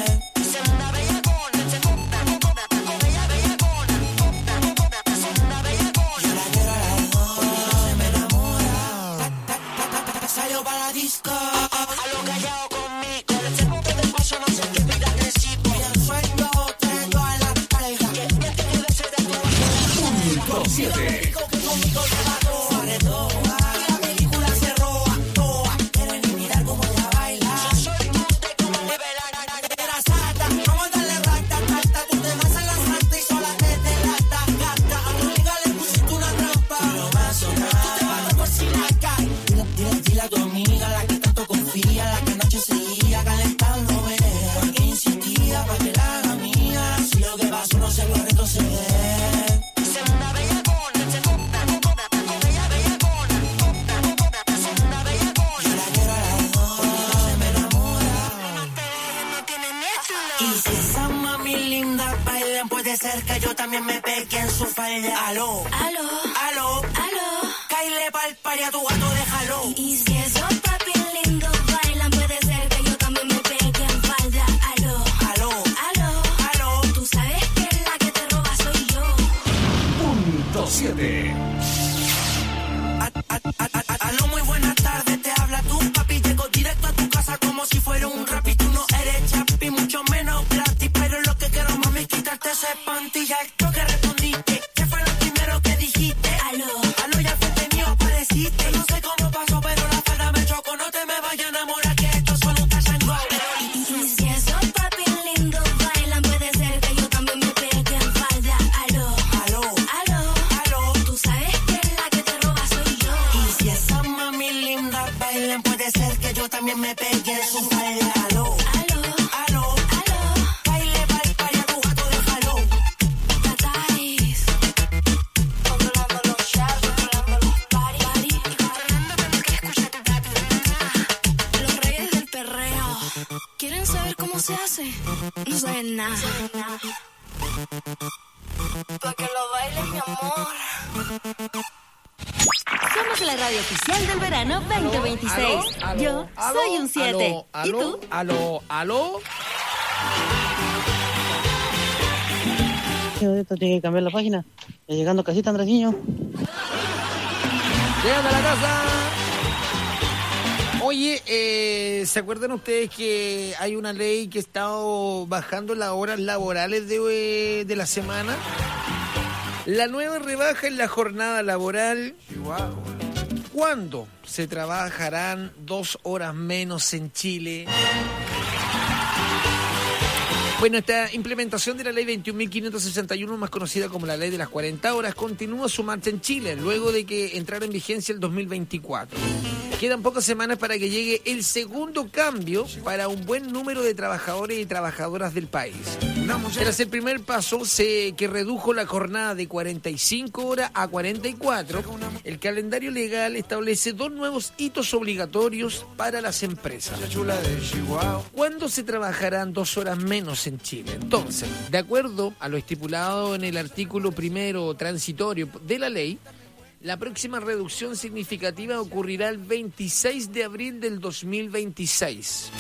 Para la disco, a lo callado conmigo. El segundo del paso no sé qué vida agresivo. Bien suelto, trayendo a la pareja. Que debe ser de tu Punto 7. que conmigo te mató. Sobre todo, la película se roba, toa. Quieren ni mirar cómo ella baila. Yo soy tú, te como de la sata. Vamos a darle rata, tata. Tú te vas a la santa y sola te lata, gata. A tu amiga le pusiste una trampa. No va a sonar. Tú te vas a por si la cae. Dile a tu amiga, la que tanto confía, la que anoche seguía calentándome. Pa' que insistía, pa' que la haga mía. Si lo que pasó no se puede retroceder. Segunda bellacona, segunda bellacona. Segunda bellacona. Yo la quiero a las dos, porque no se me enamora. No tiene miedo. Y si esa mami linda bailan, puede ser que yo también me pegue en su falda. Aló, aló, aló, aló. Caile pa'l pari a tu gato, déjalo. Y si esos papi lindos bailan, puede ser que yo también me pegue en falda. Aló, aló, aló, aló. Tú sabes que la que te roba soy yo. Punto 7. Aló, muy buenas tardes, te habla tu papi. Llego directo a tu casa como si fuera un rapi. Tú no eres chapi, mucho menos gratis. Pero lo que quiero, mami, es quitarte ese panty. Ya esto que respondiste, ¿qué fue lo primero que dijiste? Aló, aló, ya frente mío apareciste. No sé cómo pasó, pero la falda me chocó. No te me vayas a enamorar, que esto solo un casango. y si esos papi lindos bailan, puede ser que yo también me pegue en falda. Aló, aló, aló, aló. Tú sabes que la que te roba soy yo. Y si esa mami linda bailan, puede ser que yo también me pegue en su falda. Aló, Aló, aló, aló, baile pa'l pari a tu gato, déjalo. Tatais. Controlando los shots, controlando los party. Los reyes del perreo. ¿Quieren saber cómo se hace? No saben nada. Pa' que lo bailes, mi amor. Somos la radio oficial del verano 2026. Yo soy un 7. ¿Y tú? Aló. Esto tiene que cambiar la página. Ya llegando casita, Andresiño. Llegando a la casa. Oye, ¿se acuerdan ustedes que hay una ley que ha estado bajando las horas laborales de la semana? La nueva rebaja en la jornada laboral. ¿Cuándo se trabajarán 2 horas menos en Chile? Bueno, esta implementación de la ley 21.561, más conocida como la ley de las 40 horas, continúa su marcha en Chile, luego de que entrara en vigencia el 2024. Quedan pocas semanas para que llegue el segundo cambio para un buen número de trabajadores y trabajadoras del país. Tras el primer paso, que redujo la jornada de 45 horas a 44, el calendario legal establece 2 nuevos hitos obligatorios para las empresas. ¿Cuándo se trabajarán 2 horas menos en Chile? Entonces, de acuerdo a lo estipulado en el artículo primero transitorio de la ley, la próxima reducción significativa ocurrirá el 26 de abril del 2026.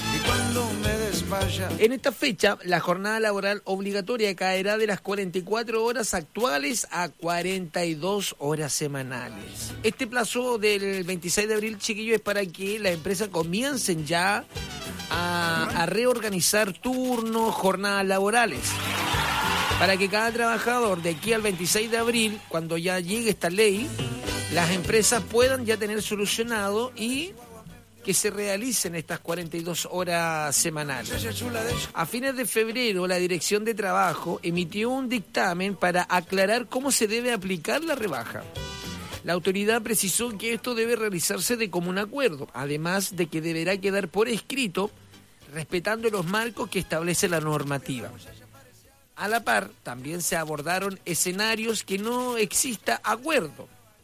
En esta fecha, la jornada laboral obligatoria caerá de las 44 horas actuales a 42 horas semanales. Este plazo del 26 de abril, chiquillos, es para que las empresas comiencen ya a reorganizar turnos, jornadas laborales, para que cada trabajador de aquí al 26 de abril, cuando ya llegue esta ley, las empresas puedan ya tener solucionado y que se realicen estas 42 horas semanales. A fines de febrero, la Dirección de Trabajo emitió un dictamen para aclarar cómo se debe aplicar la rebaja. La autoridad precisó que esto debe realizarse de común acuerdo, además de que deberá quedar por escrito, respetando los marcos que establece la normativa. A la par, también se abordaron escenarios en que no exista acuerdo.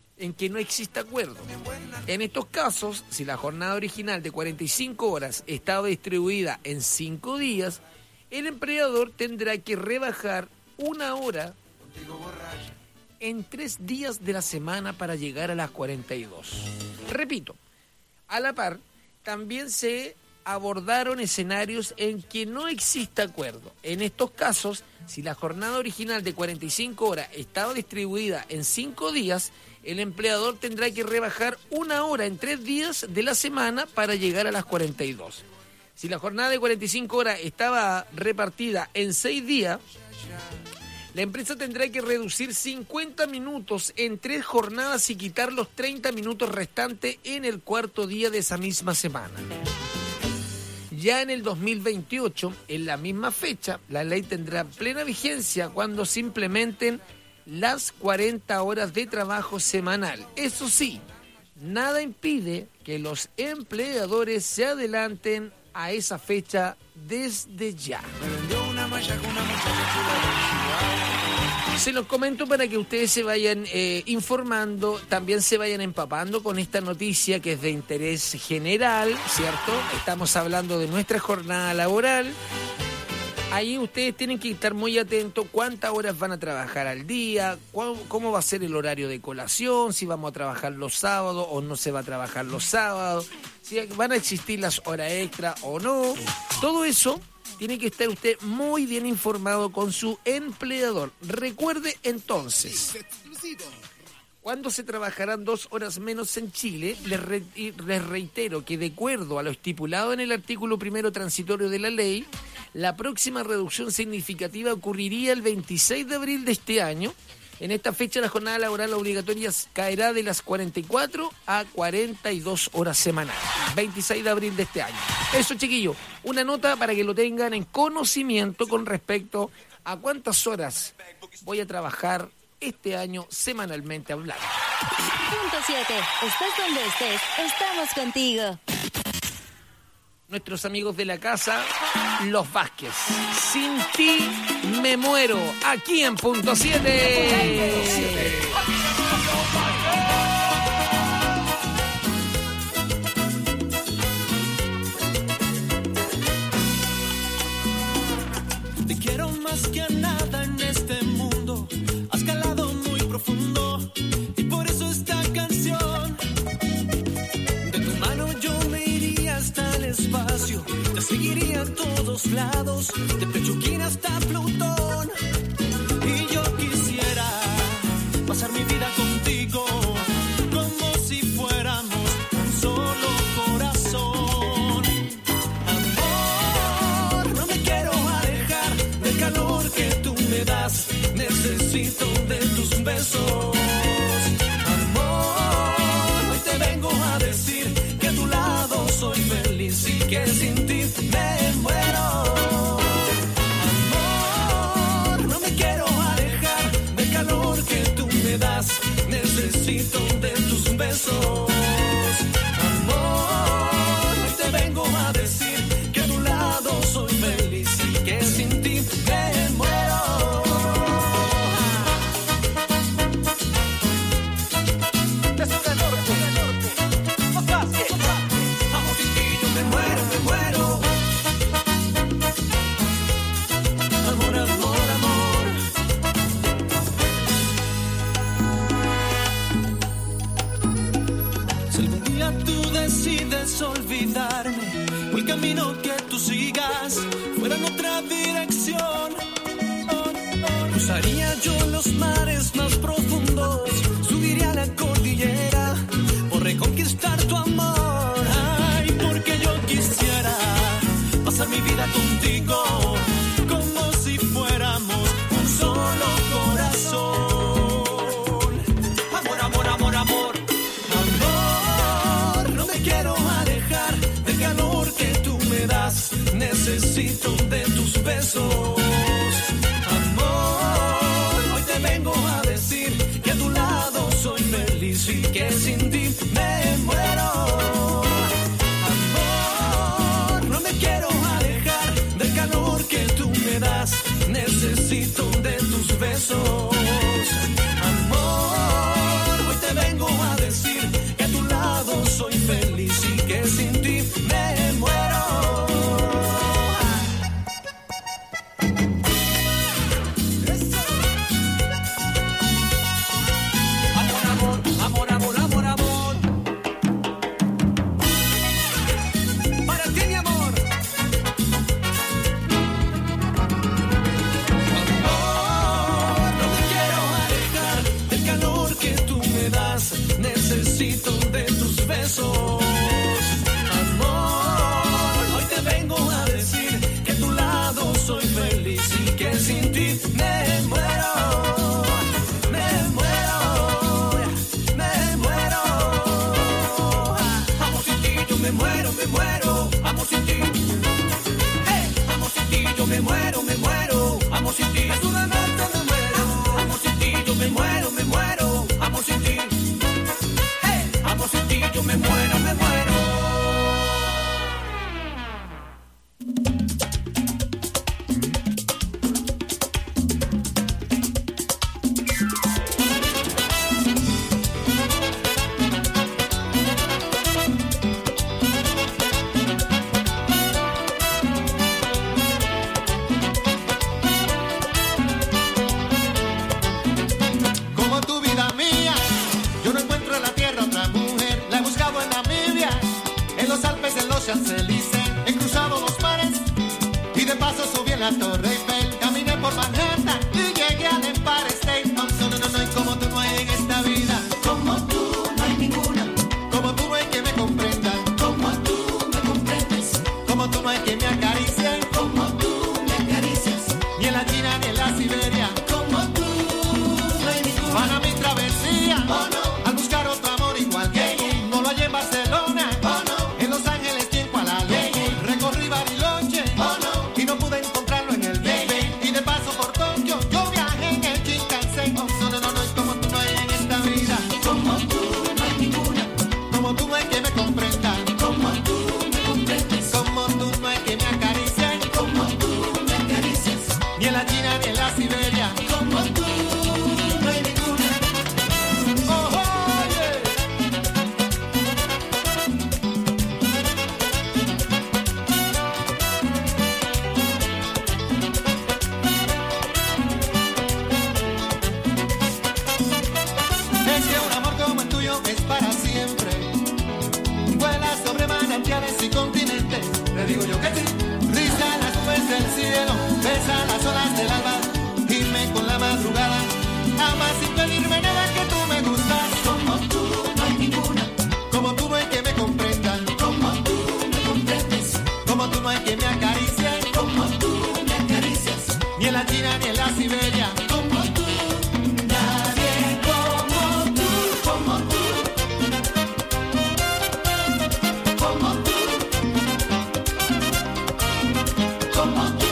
En estos casos, si la jornada original de 45 horas estaba distribuida en 5 días, el empleador tendrá que rebajar 1 hora en 3 días de la semana para llegar a las 42. Repito, a la par, también se abordaron escenarios en que no exista acuerdo. En estos casos, si la jornada original de 45 horas estaba distribuida en 5 días, el empleador tendrá que rebajar 1 hora en 3 días de la semana para llegar a las 42. Si la jornada de 45 horas estaba repartida en 6 días, la empresa tendrá que reducir 50 minutos en 3 jornadas y quitar los 30 minutos restantes en el 4.º día de esa misma semana. Ya en el 2028, en la misma fecha, la ley tendrá plena vigencia cuando se implementen las 40 horas de trabajo semanal. Eso sí, nada impide que los empleadores se adelanten a esa fecha desde ya. Se los comento para que ustedes se vayan informando, también se vayan empapando con esta noticia que es de interés general, ¿cierto? Estamos hablando de nuestra jornada laboral. Ahí ustedes tienen que estar muy atentos cuántas horas van a trabajar al día, cómo va a ser el horario de colación, si vamos a trabajar los sábados o no se va a trabajar los sábados, si van a existir las horas extra o no. Todo eso tiene que estar usted muy bien informado con su empleador. Recuerde entonces, ¿cuándo se trabajarán 2 horas menos en Chile? Les reitero que de acuerdo a lo estipulado en el artículo primero transitorio de la ley, la próxima reducción significativa ocurriría el 26 de abril de este año. En esta fecha la jornada laboral obligatoria caerá de las 44 a 42 horas semanales. 26 de abril de este año. Eso, chiquillos, una nota para que lo tengan en conocimiento con respecto a cuántas horas voy a trabajar este año semanalmente hablando. Punto 7. Estés donde estés, estamos contigo. Nuestros amigos de la casa, los Vázquez. Sin ti me muero. Aquí en Punto 7. Te quiero más que a nada en este mundo. Has calado muy profundo y por eso esta canción. De tu mano yo me iría hasta el espacio. Te seguiría a todos lados, de Pechuquín hasta Plutón. Y yo quisiera pasar mi vida contigo, como si fuéramos un solo corazón. Amor, no me quiero alejar del calor que tú me das. Necesito de tus besos. Amor, hoy te vengo a decir que a tu lado soy feliz y que sin ti me muero. día tú decides olvidarme, o el camino que tú sigas fuera en otra dirección, cruzaría yo los mares más profundos, subiría la cordillera por reconquistar tu amor. Ay, porque yo quisiera pasar mi vida contigo como si fuéramos un solo corazón. Amor, amor, amor, amor. Amor, no me quiero alejar del calor que tú me das. Necesito de tus besos. Amor, hoy te vengo a decir que a tu lado soy feliz y que sin ti me muero. Amor, no me quiero alejar del calor que tú me das. Necesito de tus besos. Amor, hoy te vengo a decir que a tu lado soy feliz y que sin ti me muero. Amor, amor, amor, amor. Para ti, mi amor. Amor, no me quiero alejar del calor que tú me das. Necesito de tus besos. Amor, hoy te vengo a decir que a tu lado soy feliz y que sin ti me muero. Me muero. Me muero. Amo sin ti, yo me muero, me muero. Amo sin ti. Hey, amo sin ti, yo me muero, me muero. Amo sin ti, es una noche me muero. Amo sin ti, yo me muero, me muero. Amo sin ti. Hey, amo sin ti, yo me muero, me muero. Como tu vida mía, yo no encuentro en la tierra otra mujer. La he buscado en Namibia, en los Alpes, en los Champs-Élysées. He cruzado los mares y de paso subí en la Torre Eiffel. Caminé por Manhattan y llegué al Empire State. No, no, no, no, y como tú no hay en esta vida. Como tú no hay ninguna. Como tú no hay que me comprenda. Como tú me comprendes. Como tú no hay que me acaricie. Como tú me acaricias. Ni en la China ni en la Siberia. Como tú no hay ninguna. Para mi travesía, oh no, al buscar otro amor igual que tú. No lo hallé en Barcelona, oh no, en Los Ángeles y en Kuala Lumpur. Recorrí Bariloche, oh no, y no pude encontrarlo en el Beijing. Y de paso por Tokio, yo viajé en el Shinkansen. Oh, no, no, no, no, es como tú no hay en esta vida. Como tú no hay ninguna. Como tú no hay que me comprenda. Como tú me comprendes. Como tú no hay que me acaricie. Como tú me acaricias. Ni en la China ni en la Siberia. Como tú no hay ninguna. Oh, oye. Es que un amor como el tuyo es para siempre. Vuela sobre manantiales y continentes. Le digo yo que sí. Risa las nubes del cielo, besa las olas del alba, gime con la madrugada. Ama sin pedirme nada, que tú me gustas. Como tú no hay ninguna. Como tú no hay que me comprendan. Como tú me comprendes. Como tú no hay que me acaricie. Como tú me acaricias. Ni en la China ni en la Siberia. Como tú. Nadie como tú. Como tú. Como tú. Como tú.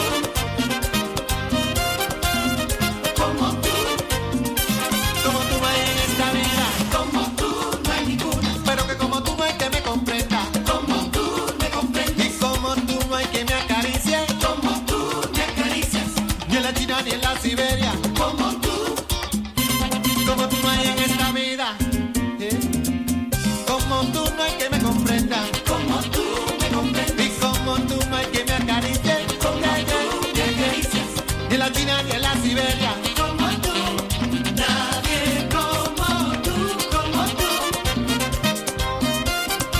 Como tú. Como tú no hay en esta vida. Como tú no hay ninguna. Pero que como tú no hay que me comprenda. Como tú me comprendes. Y como tú no hay que me acaricie. Como tú me acaricias. Ni en la China ni en la Siberia. Como tú. Como tú no hay en esta vida. Como tú no hay que me comprenda. Como tú me comprendes. Y como tú no hay que me acaricie. Como tú me acaricias. Ni en la China ni en la Siberia. Como tú. Nadie como tú, como tú.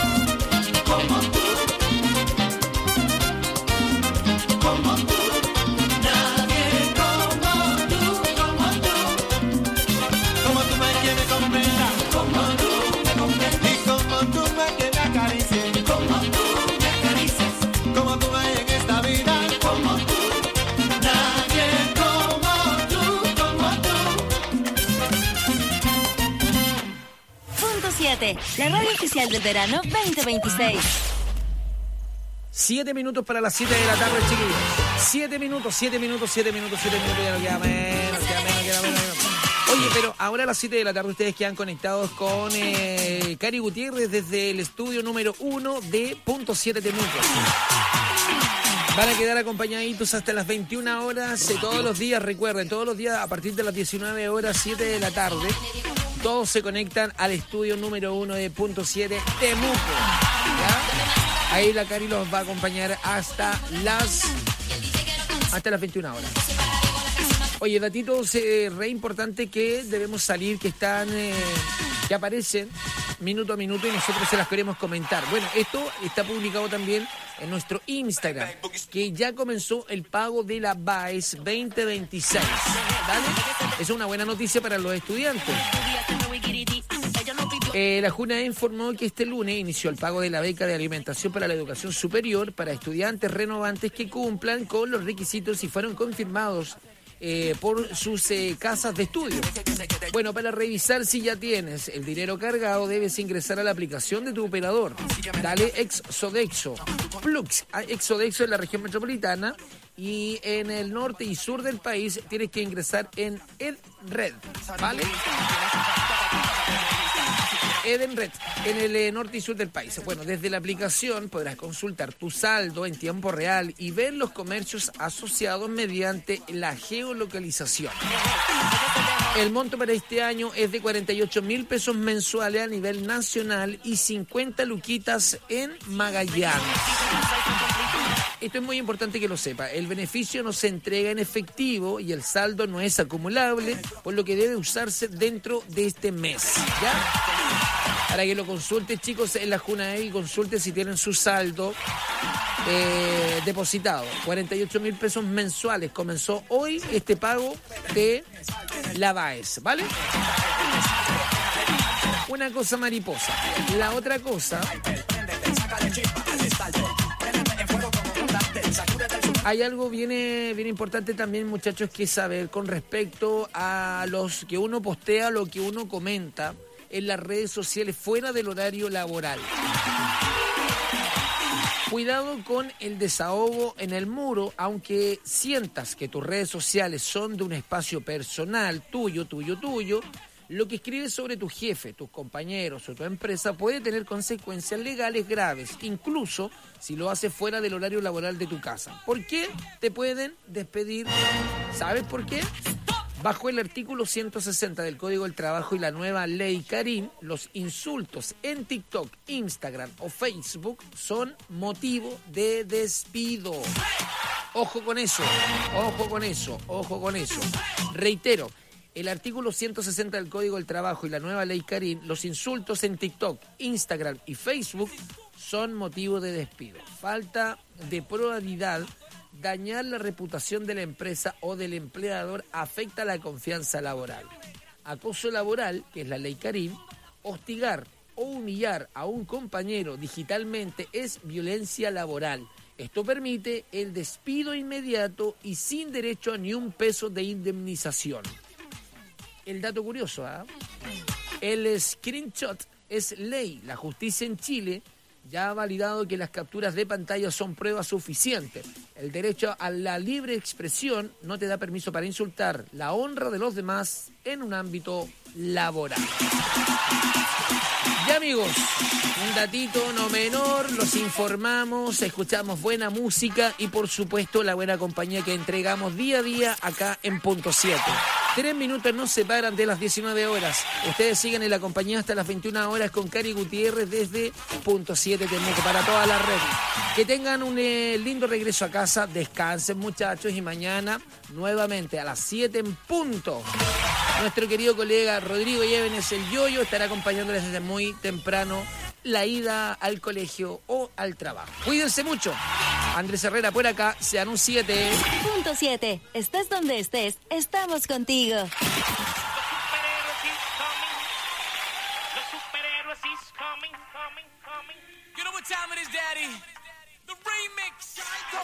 acaricie, como tú me acaricias, como tú hay en esta vida, como tú, nadie como tú. Punto 7, la radio oficial del verano 2026. 7 minutos para las 7 de la tarde, chiquillos. 7 minutos, ya no queda menos. Oye, pero ahora a las 7 de la tarde ustedes quedan conectados con Cari Gutiérrez desde el estudio número 1 de Punto 7 Temuco. Van a quedar acompañaditos hasta las 21 horas todos los días, recuerden, todos los días a partir de las 19 horas, 7 de la tarde. Todos se conectan al estudio número 1 de Punto 7 Temuco. ¿Ya? Ahí la Cari los va a acompañar hasta las 21 horas. Oye, datitos re importantes que debemos salir, que están, que aparecen minuto a minuto y nosotros se las queremos comentar. Bueno, esto está publicado también en nuestro Instagram, que ya comenzó el pago de la BAES 2026. ¿Vale? Es una buena noticia para los estudiantes. La Junaed informó que este lunes inició el pago de la beca de alimentación para la educación superior para estudiantes renovantes que cumplan con los requisitos y fueron confirmados por sus casas de estudio. Bueno, para revisar si ya tienes el dinero cargado, debes ingresar a la aplicación de tu operador. Dale Exodexo. Plux. Exodexo en la región metropolitana y en el norte y sur del país tienes que ingresar en Edenred. ¿Vale? Edenred, en el norte y sur del país. Bueno, desde la aplicación podrás consultar tu saldo en tiempo real y ver los comercios asociados mediante la geolocalización. El monto para este año es de 48.000 pesos mensuales a nivel nacional y 50 luquitas en Magallanes. Esto es muy importante que lo sepa. El beneficio no se entrega en efectivo y el saldo no es acumulable, por lo que debe usarse dentro de este mes. ¿Ya? Para que lo consulten, chicos, en la Junaed y consulten si tienen su saldo depositado. 48.000 pesos mensuales. Comenzó hoy este pago de la BAES, ¿vale? Una cosa mariposa. La otra cosa... Hay algo bien importante también, muchachos, que saber con respecto a los que uno postea, lo que uno comenta en las redes sociales fuera del horario laboral. Cuidado con el desahogo en el muro, aunque sientas que tus redes sociales son de un espacio personal, tuyo. Lo que escribes sobre tu jefe, tus compañeros o tu empresa puede tener consecuencias legales graves, incluso si lo haces fuera del horario laboral de tu casa. ¿Por qué te pueden despedir? ¿Sabes por qué? Bajo el artículo 160 del Código del Trabajo y la nueva ley Karim, los insultos en TikTok, Instagram o Facebook son motivo de despido. Ojo con eso. Reitero. El artículo 160 del Código del Trabajo y la nueva ley Karim, los insultos en TikTok, Instagram y Facebook son motivo de despido. Falta de probidad, dañar la reputación de la empresa o del empleador afecta la confianza laboral. Acoso laboral, que es la ley Karim, hostigar o humillar a un compañero digitalmente es violencia laboral. Esto permite el despido inmediato y sin derecho a ni un peso de indemnización. El dato curioso, el screenshot es ley. La justicia en Chile ya ha validado que las capturas de pantalla son pruebas suficientes. El derecho a la libre expresión no te da permiso para insultar la honra de los demás en un ámbito laboral. Ya, amigos, un datito no menor, los informamos, escuchamos buena música y por supuesto la buena compañía que entregamos día a día acá en Punto 7. 3 minutos nos separan de las 19 horas. Ustedes siguen en la compañía hasta las 21 horas con Cari Gutiérrez desde Punto 7 Temuco para toda la red. Que tengan un lindo regreso a casa, descansen, muchachos, y mañana nuevamente a las 7 en punto. Nuestro querido colega Rodrigo Llévenes, el Yoyo, estará acompañándoles desde muy temprano la ida al colegio o al trabajo. Cuídense mucho. Andrés Herrera por acá, sean un 7. Punto 7. Estés donde estés, estamos contigo. Los superhéroes is coming. what time it is, Daddy. The remix.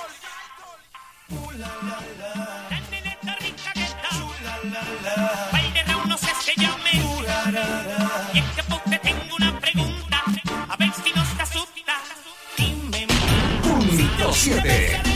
La neneta rica que está. Baile uno se llame. Y es que pues te tengo una pregunta. A ver si nos asusta. Dime más. Punto 7.